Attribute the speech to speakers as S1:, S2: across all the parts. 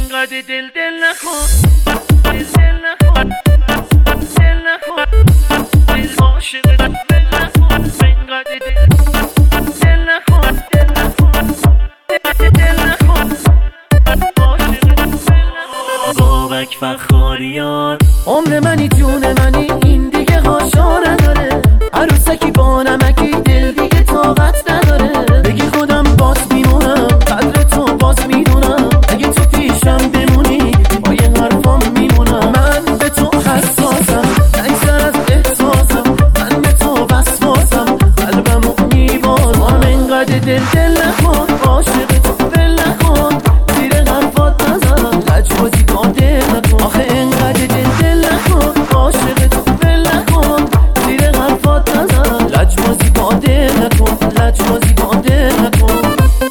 S1: انقدر دل نکن، دل نکن، دل نکن، دل عاشق دل نکن، انقدر دل نکن، دل نکن، دل نکن، عاشق دل نکن. بابک فخاریان
S2: عمر منی جون منی، این دیگه هاشا نداره. عروسکی با نمکی دل دیگه طاقت نداره. بگی خودم باز میمونم، قدر تو باز میدونم. اگه تو پیشم بمونی با یه حرفام میمونم. من به تو حساسم، نگذر از احساسم. من به تو وسواسم، قلبمو میبارم. انقدر دل نکن، عاشق تو ول نکن. زیر حرفات نزن، لجبازی کن دل نکن. آخه انقدر دل نکن، عاشق تو ول نکن. زیر حرفات نزن، لجبازی کن دل نکن، لجبازی کن دل نکن.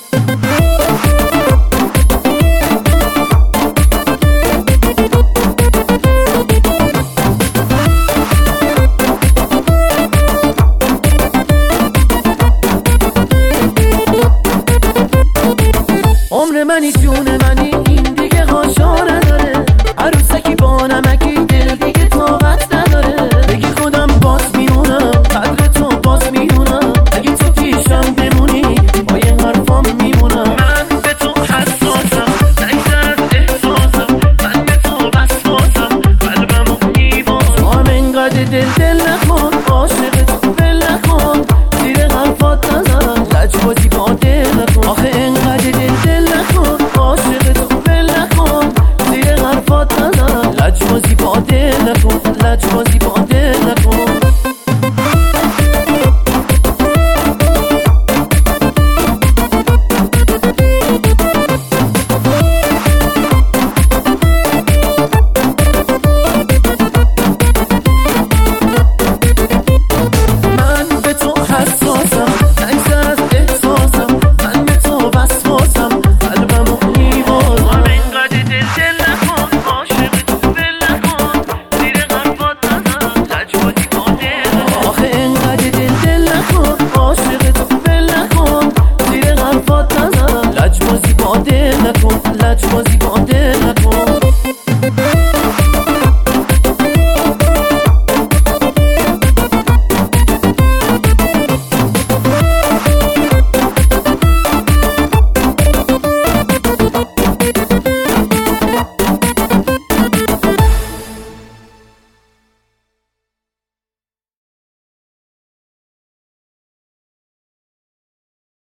S2: عمر منی جون منی، این دیگه هاشا نداره. عروسکی با نمکی دل دیگه طاقت نداره. بگی خودم باز میمونم، قدر تو باز میدونم. اگه تو پیشم بمونی با یه حرفام میمونم. من به تو حساسم، نگذر از احساسم. من به تو وسواسم، قلبمو میبارم. انقدر دل نکن، عاشق تو ول نکن. زیر حرفات نزن، لجبازی کن دل نکن. آخه انقدر دل نکن، عاشق تو ول نکن. زیر حرفات نزن، لجبازی کن دل نکن، لجبازی کن دل نکن. من به تو حساسم، نگذر از احساسم. من به تو وسواسم، قلبمو میبارم.
S1: انقدر دل نکن، عاشق تو ول نکن. زیر حرفات نزن، لجبازی کن دل نکن.
S2: آخه انقدر دل نکن، عاشق تو ول نکن. زیر حرفات نزن، لجبازی کن دل نکن، لجبازی